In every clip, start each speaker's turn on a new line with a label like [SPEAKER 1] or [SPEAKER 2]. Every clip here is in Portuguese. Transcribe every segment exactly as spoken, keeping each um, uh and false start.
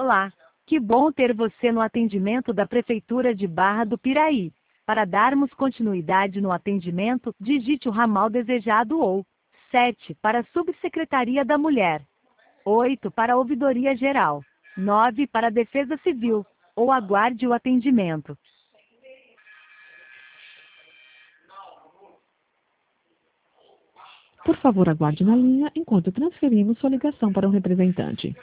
[SPEAKER 1] Olá, que bom ter você no atendimento da Prefeitura de Barra do Piraí. Para darmos continuidade no atendimento, digite o ramal desejado ou sete para a Subsecretaria da Mulher, oito para a Ouvidoria Geral, nove para a Defesa Civil, ou aguarde o atendimento.
[SPEAKER 2] Por favor, aguarde na linha enquanto transferimos sua ligação para um representante.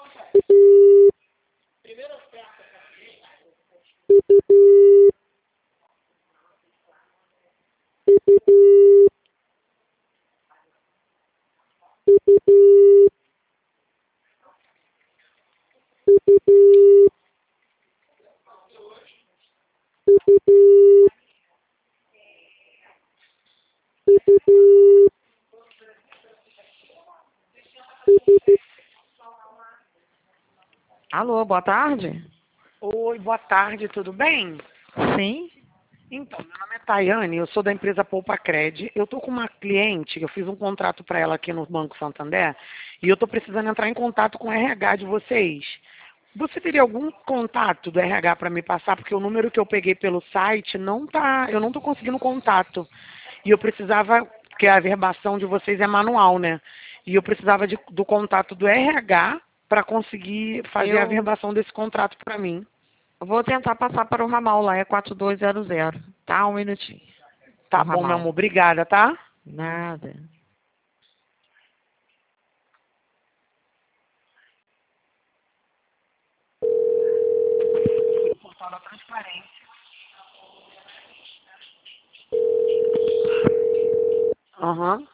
[SPEAKER 3] Alô, boa tarde?
[SPEAKER 4] Oi, boa tarde, tudo bem?
[SPEAKER 3] Sim?
[SPEAKER 4] Então, meu nome é Tayane, eu sou da empresa Poupa Cred. Eu tô com uma cliente, eu fiz um contrato para ela aqui no Banco Santander e eu tô precisando entrar em contato com o R H de vocês. Você teria algum contato do R H para me passar? Porque o número que eu peguei pelo site não tá, eu não tô conseguindo contato. E eu precisava, porque a averbação de vocês é manual, né? E eu precisava de- do contato do R H para conseguir fazer a
[SPEAKER 3] Eu
[SPEAKER 4] averbação desse contrato para mim.
[SPEAKER 3] vou tentar passar para o ramal lá, é quatro dois zero zero. Tá, um minutinho. O
[SPEAKER 4] Tá bom, meu
[SPEAKER 3] ramal.
[SPEAKER 4] amor, obrigada, tá?
[SPEAKER 3] Nada.
[SPEAKER 4] Portal da transparência. Aham.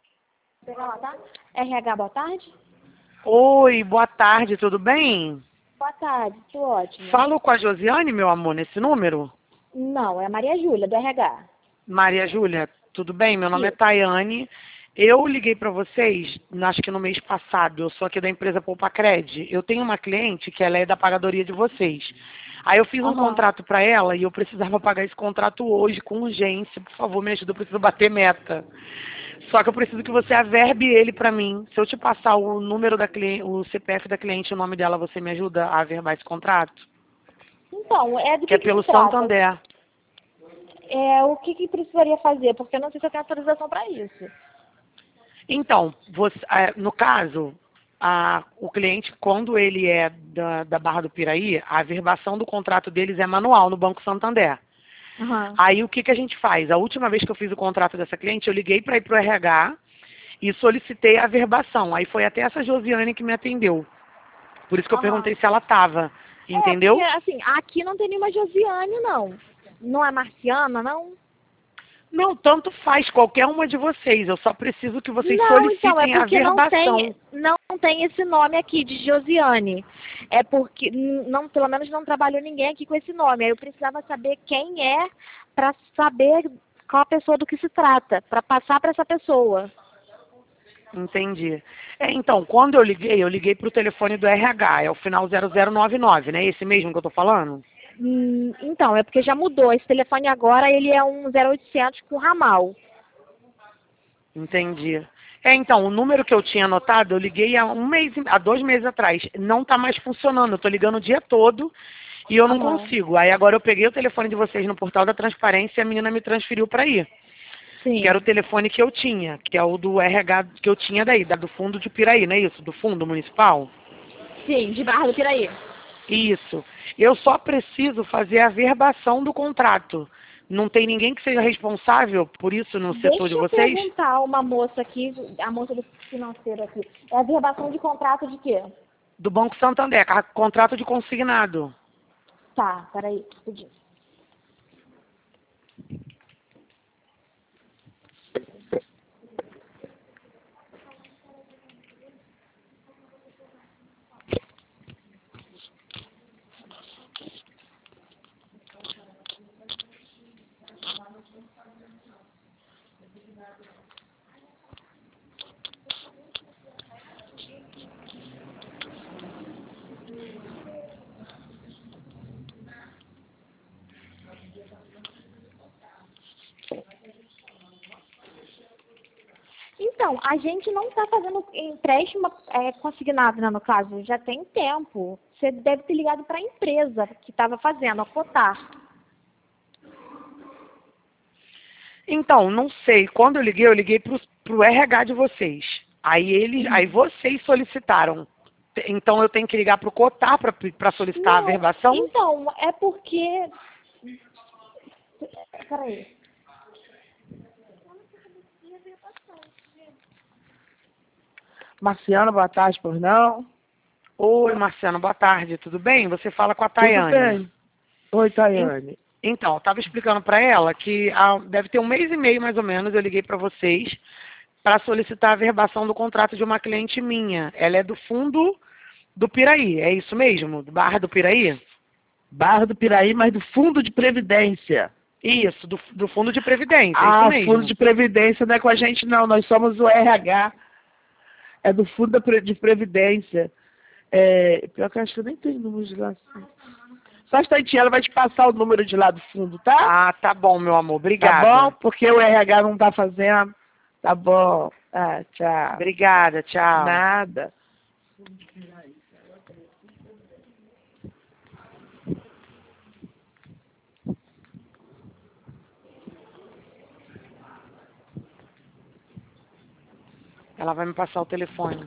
[SPEAKER 5] R H, boa tarde?
[SPEAKER 4] Oi, boa tarde, tudo bem?
[SPEAKER 5] Boa tarde, tudo ótimo.
[SPEAKER 4] Falo com a Josiane, meu amor, nesse número?
[SPEAKER 5] Não, é a Maria Júlia, do R H.
[SPEAKER 4] Maria Júlia, tudo bem? Meu nome é
[SPEAKER 5] Isso.
[SPEAKER 4] Tayane. Eu liguei para vocês, acho que no mês passado, eu sou aqui da empresa Poupa Cred. Eu tenho uma cliente que ela é da pagadoria de vocês. Aí eu fiz um
[SPEAKER 5] Aham.
[SPEAKER 4] contrato para ela e eu precisava pagar esse contrato hoje com urgência. Por favor, me ajuda, eu preciso bater meta. Só que eu preciso que você averbe ele para mim. Se eu te passar o número da cliente, o C P F da cliente e o nome dela, você me ajuda a averbar esse contrato?
[SPEAKER 5] Então, é do
[SPEAKER 4] Que é
[SPEAKER 5] que, que
[SPEAKER 4] pelo
[SPEAKER 5] se trata?
[SPEAKER 4] Santander.
[SPEAKER 5] É, o que, que precisaria fazer? Porque eu não sei se eu tenho autorização para isso.
[SPEAKER 4] Então, você- é, no caso, a- o cliente, quando ele é da, da Barra do Piraí, a averbação do contrato deles é manual no Banco Santander.
[SPEAKER 5] Aham.
[SPEAKER 4] Aí o que, que a gente faz? A última vez que eu fiz o contrato dessa cliente, eu liguei para ir para o R H e solicitei a averbação. Aí foi até essa Josiane que me atendeu. Por isso que eu
[SPEAKER 5] Aham.
[SPEAKER 4] perguntei se ela estava.
[SPEAKER 5] É, porque,
[SPEAKER 4] Entendeu?
[SPEAKER 5] assim, aqui não tem nenhuma Josiane, não. Não é marciana, não?
[SPEAKER 4] Não, tanto faz, qualquer uma de vocês. Eu só preciso que vocês
[SPEAKER 5] Não, então, é
[SPEAKER 4] solicitem a
[SPEAKER 5] porque não
[SPEAKER 4] averbação.
[SPEAKER 5] tem, não tem esse nome aqui de Josiane. É porque, n- não, pelo menos não trabalhou ninguém aqui com esse nome. Aí eu precisava saber quem é para saber qual a pessoa do que se trata, para passar para essa pessoa.
[SPEAKER 4] Entendi. É, então, quando eu liguei, eu liguei para o telefone do R H, é o final zero zero nove nove, né? Esse mesmo que eu tô falando?
[SPEAKER 5] Hum, Então, é porque já mudou. Esse telefone agora, ele é um zero oitocentos com ramal.
[SPEAKER 4] Entendi. É, então, o número que eu tinha anotado, eu liguei há um mês, e- há dois meses atrás. Não está mais funcionando. Eu tô ligando o dia todo e eu não
[SPEAKER 5] Aham.
[SPEAKER 4] consigo. Aí agora eu peguei o telefone de vocês no portal da transparência e a menina me transferiu para aí.
[SPEAKER 5] Sim.
[SPEAKER 4] Que era o telefone que eu tinha, que é o do R H que eu tinha daí, da, do fundo de Piraí, não é isso? Do fundo municipal?
[SPEAKER 5] Sim, de Barra do Piraí.
[SPEAKER 4] Isso. Eu só preciso fazer a verbação do contrato. Não tem ninguém que seja responsável por isso no setor de
[SPEAKER 5] Deixa eu
[SPEAKER 4] vocês?
[SPEAKER 5] perguntar a uma moça aqui, a moça do financeiro aqui. É a verbação de contrato de quê?
[SPEAKER 4] Do Banco Santander, ca- contrato de consignado.
[SPEAKER 5] Tá, peraí, rapidinho. Então, Então, a gente não está fazendo empréstimo é, consignado, né, no caso, já tem tempo. Você deve ter ligado para a empresa que estava fazendo, a Cotar.
[SPEAKER 4] Então, não sei. Quando eu liguei, eu liguei pro, pro R H de vocês. Aí eles, aí vocês solicitaram. Então eu tenho que ligar pro Cotar para solicitar
[SPEAKER 5] Não,
[SPEAKER 4] a verbação?
[SPEAKER 5] Então, é porque... Peraí.
[SPEAKER 6] Marciana, boa tarde, por não?
[SPEAKER 4] Oi, Marciano, boa tarde. Tudo bem? Você fala com a
[SPEAKER 6] Tudo
[SPEAKER 4] Tayane.
[SPEAKER 6] bem? Oi, Tayane.
[SPEAKER 4] Então, eu estava explicando para ela que há, deve ter um mês e meio, mais ou menos, eu liguei para vocês para solicitar a verbação do contrato de uma cliente minha. Ela é do fundo do Piraí, é isso mesmo? Do Barra do Piraí?
[SPEAKER 6] Barra do Piraí, mas do Fundo de Previdência.
[SPEAKER 4] Isso, do, do Fundo de Previdência, é
[SPEAKER 6] Ah,
[SPEAKER 4] isso mesmo.
[SPEAKER 6] Fundo de Previdência não é com a gente, não. Nós somos o R H. É do Fundo da Pre- de Previdência. É, pior que eu acho que eu nem tenho número de lá. Só um instantinho, ela vai te passar o número de lá do fundo, tá?
[SPEAKER 4] Ah, tá bom, meu amor. Obrigada.
[SPEAKER 6] Tá bom? Porque o R H não tá fazendo. Tá bom. Ah, tchau.
[SPEAKER 4] Obrigada, tchau.
[SPEAKER 6] Nada.
[SPEAKER 4] Ela vai me passar o telefone.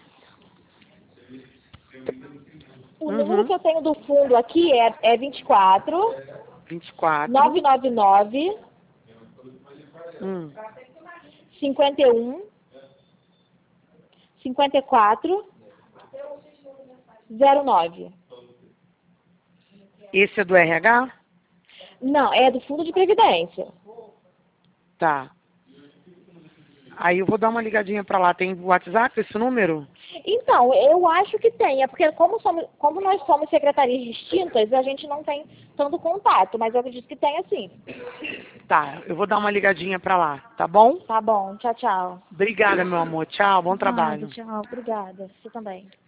[SPEAKER 5] O
[SPEAKER 4] Uhum.
[SPEAKER 5] número que eu tenho do fundo aqui é, é vinte e quatro,
[SPEAKER 4] vinte e quatro.
[SPEAKER 5] nove nove nove,
[SPEAKER 4] Hum.
[SPEAKER 5] cinquenta e um, cinquenta e quatro, zero nove.
[SPEAKER 4] Esse é do R H?
[SPEAKER 5] Não, é do Fundo de Previdência.
[SPEAKER 4] Tá. Aí eu vou dar uma ligadinha pra lá. Tem WhatsApp esse número?
[SPEAKER 5] Então, eu acho que tem, é porque como, somos, como nós somos secretarias distintas, a gente não tem tanto contato, mas eu acredito que tem sim.
[SPEAKER 4] Tá, eu vou dar uma ligadinha pra lá, tá bom?
[SPEAKER 5] Tá bom, tchau, tchau.
[SPEAKER 4] Obrigada, meu amor. Tchau, bom trabalho.
[SPEAKER 5] Nada, tchau, obrigada. Você também.